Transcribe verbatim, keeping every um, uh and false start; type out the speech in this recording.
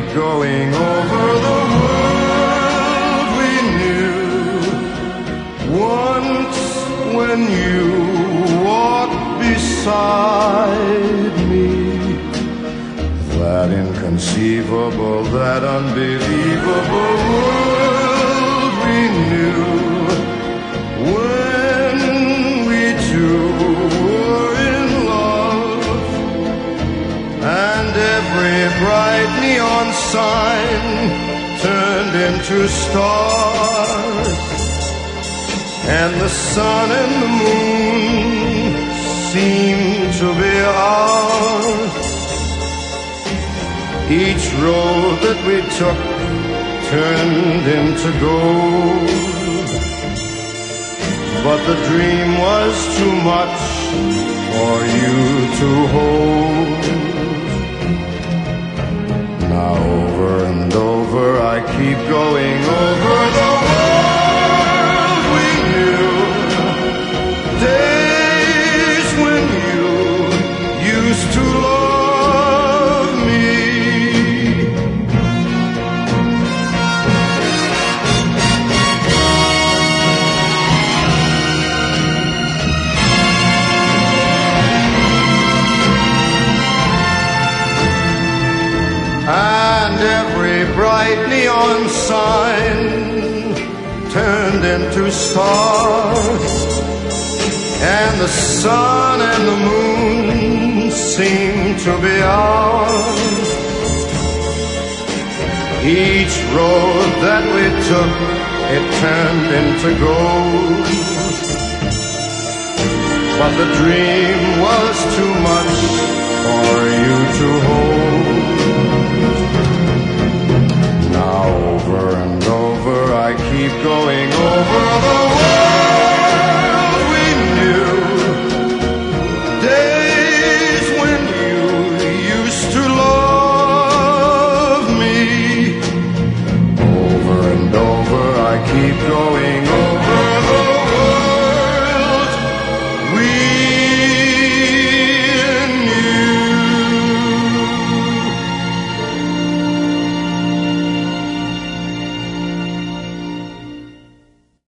keep going over the world we knew. Once when you walked beside me, that inconceivable, that unbelievable world we knew. When we two were in love, and every bright neon sign turned into stars, and the sun and the moon seemed to be ours. Each road that we took turned into gold, but the dream was too much for you to hold. Now over and over I keep going over the world we knew. Days when you used to love me. And every bright neon sign turned into stars, and the sun and the moon seemed to be ours. Each road that we took, it turned into gold, but the dream was too much for you to hold.